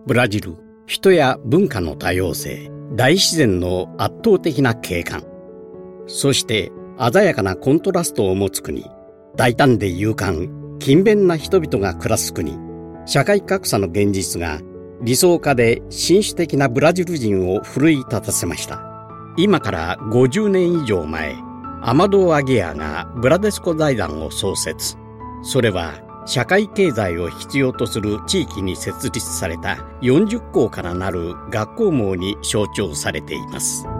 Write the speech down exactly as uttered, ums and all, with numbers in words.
ブラジル、人や文化の多様性、大自然の圧倒的な景観、そして鮮やかなコントラストを持つ国、大胆で勇敢、勤勉な人々が暮らす国、社会格差の現実が理想化で紳士的なブラジル人を奮い立たせました。今からごじゅうねん以上前、アマド・アギアがブラデスコ財団を創設。それは社会経済を必要とする地域に設立されたよんじゅっこうからなる学校網に象徴されています。